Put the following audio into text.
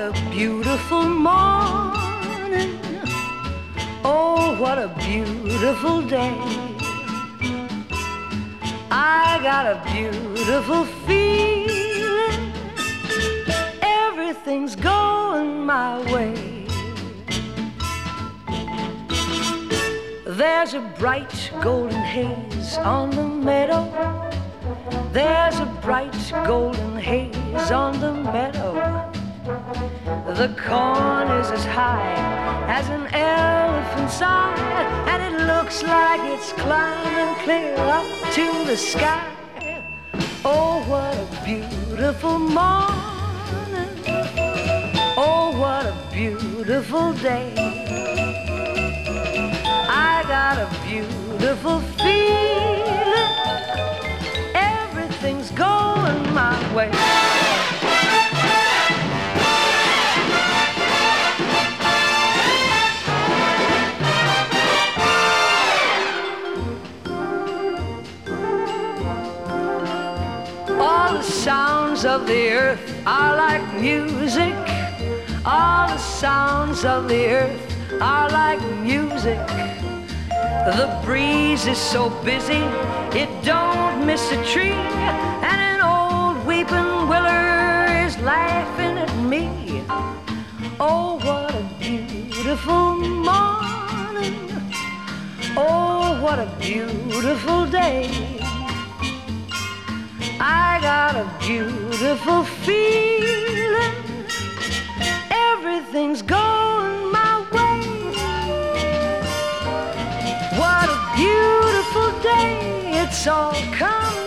a beautiful morning. Oh, what a beautiful day. I got a beautiful feeling. Everything's going my way. There's a bright golden haze on the meadow. There's a bright golden haze on the meadow. The corn is as high as an elephant's eye, and it looks like it's climbing clear up to the sky. Oh, what a beautiful morning. Oh, what a beautiful day. I got a beautiful feeling. Everything's going my way. All the sounds of the earth are like music. All the sounds of the earth are like music. The breeze is so busy, it don't miss a tree, and an old weeping willow is laughing at me. Oh, what a beautiful morning. Oh, what a beautiful day. I got a beautiful feeling. Everything's going my way. What a beautiful day. It's all coming